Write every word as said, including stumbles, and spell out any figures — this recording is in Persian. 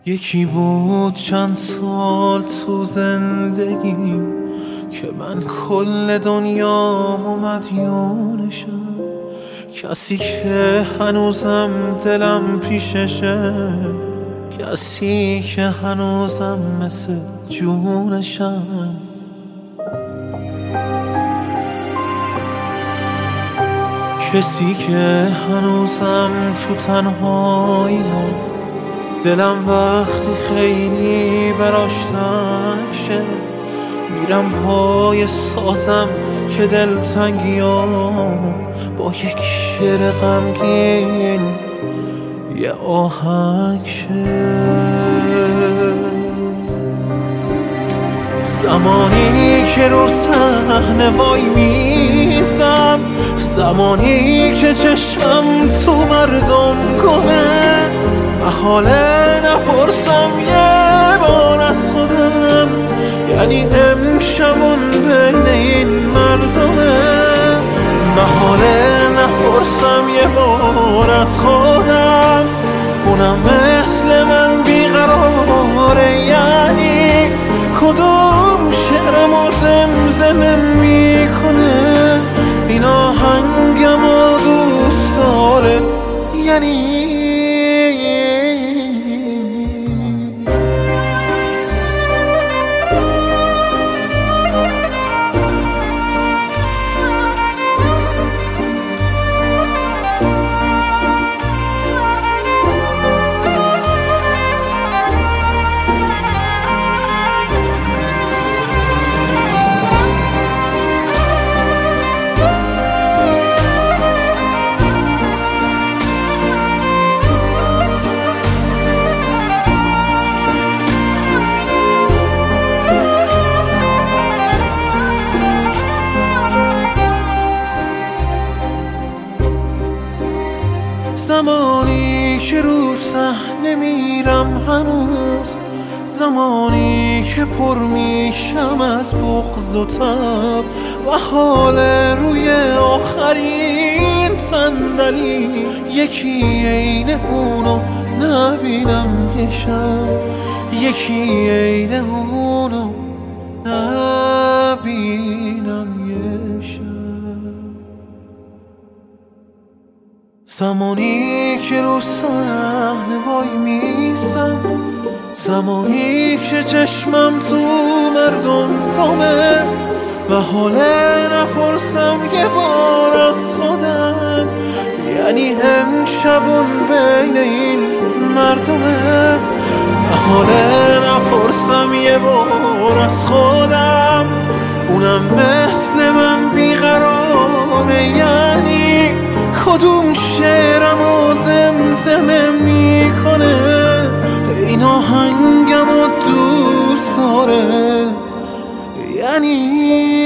یکی بود چند سال تو زندگی که من کل دنیام و مدیونشم، کسی که هنوزم دلم پیششه، کسی که هنوزم مثل جونشم. کسی که هنوزم تو تنهایی دلم وقتی خیلی براش تنگ شه، میرم پای سازم که دلتنگیام با یک شعر غمگین یه آهنگ شه. زمانی که رو صحنه وای میستم، زمانی که چشمم تو مردم گمه، محاله نپرسم یه بار از خودم، یعنی امشبون بین این مردمه. محاله نپرسم یه بار از خودم، اونم مثل من بیقراره، یعنی کدوم شعرمو زمزمه میکنه، این آهنگم و دوست داره، یعنی زمانی که رو صحنه میرم هنوز، زمانی که پر میشم از بغض و تب و حال روی آخرین صندلی، یکی عین اونو نبینم یه شب، یکی عین اونو نبینم یه شب. زمانی که رو صحنه وای میستم، زمانی که چشمم تو مردم گمه، و حاله نپرسم یه بار از خودم، یعنی امشبون بین این مردمه. و حاله نپرسم یه بار از خودم، اونم مثل من بیقراره، یعنی کدوم شعرمو زمزمه میکنه، این آهنگمو دوست داره، یعنی